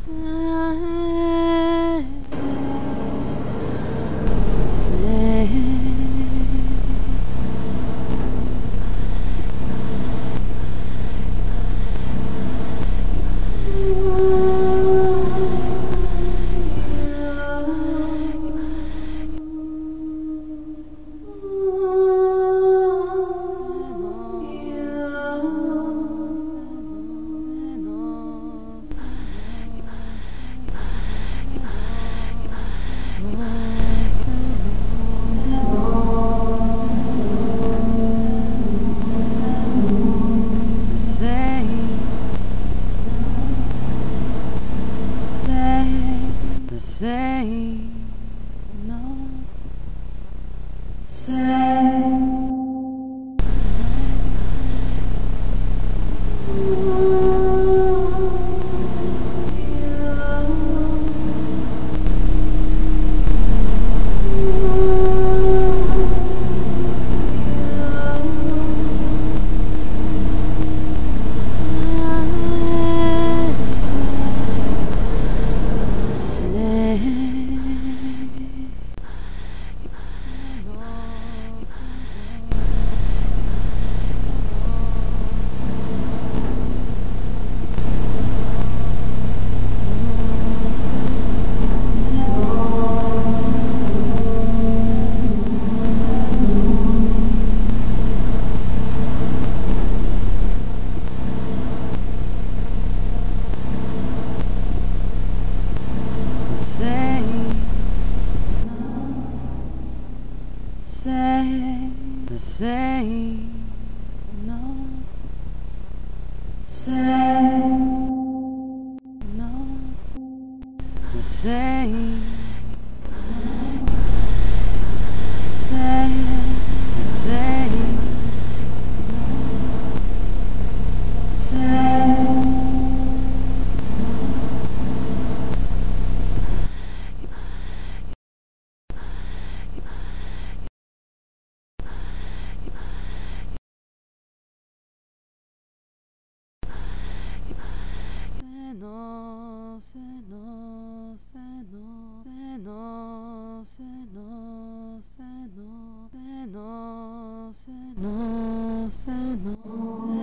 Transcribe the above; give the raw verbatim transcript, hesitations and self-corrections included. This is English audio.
The same, no, same. Say the same, no, say no, the same, say the same, no, say. No, se no, se no, se no, se no, se no, se no, se no, se no.